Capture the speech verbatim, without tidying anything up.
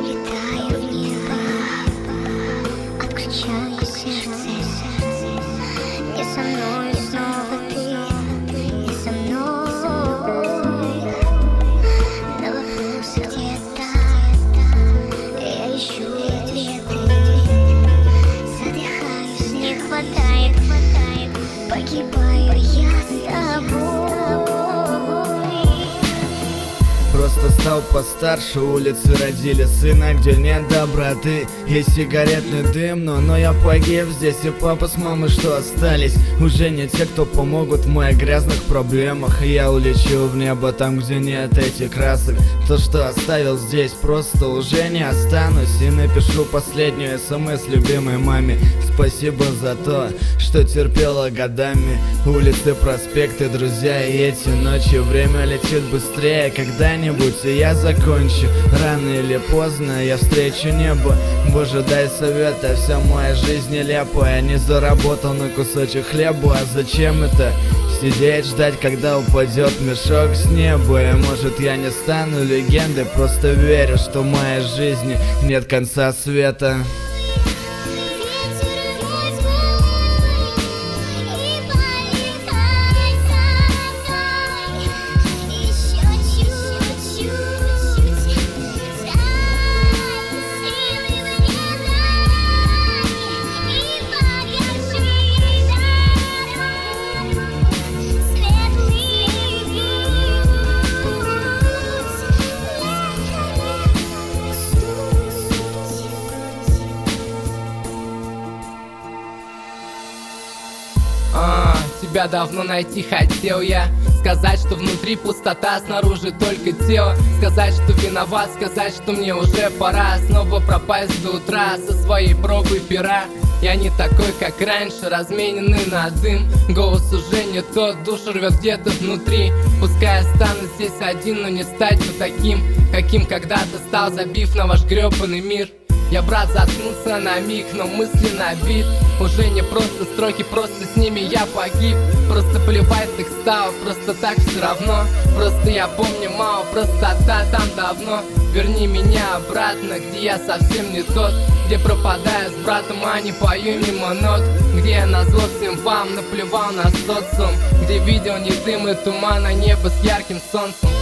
улетаю в небо, отключаю сердце. Не со мной снова ты, не со мной. На вопросы где-то я ищу ответы. Задыхаюсь, не хватает, погибаю я с тобой. Просто стал постарше, улицы родили сына, где нет доброты и сигаретный дым. Но, но я погиб здесь, и папа с мамой, что остались, уже не те, кто помогут в моих грязных проблемах. И я улечу в небо, там, где нет этих красок. То, что оставил здесь, просто уже не останусь. И напишу последнюю смс любимой маме. Спасибо за то, что терпела годами. Улицы, проспекты, друзья и эти ночи. Время летит быстрее, когда-нибудь и я закончу. Рано или поздно я встречу небо. Боже, дай совета, вся моя жизнь нелепа. Я не заработал на кусочек хлеба. А зачем это? Сидеть, ждать, когда упадет мешок с неба. И может я не стану легендой, просто верю, что в моей жизни нет конца света. А, тебя давно найти хотел я. Сказать, что внутри пустота, снаружи только тело. Сказать, что виноват, сказать, что мне уже пора снова пропасть до утра со своей пробой пера. Я не такой, как раньше, размененный на дым. Голос уже не тот, душу рвет где-то внутри. Пускай останусь здесь один, но не стать вот таким, каким когда-то стал, забив на ваш гребаный мир. Я, брат, заткнулся на миг, но мысли набит. Уже не просто строки, просто с ними я погиб. Просто плевать их стало, просто так все равно. Просто я помню мало, простота там давно. Верни меня обратно, где я совсем не тот. Где пропадаю с братом, а не пою мимо нот. Где я назло всем вам наплевал на социум. Где видел не дым и туман, а небо с ярким солнцем.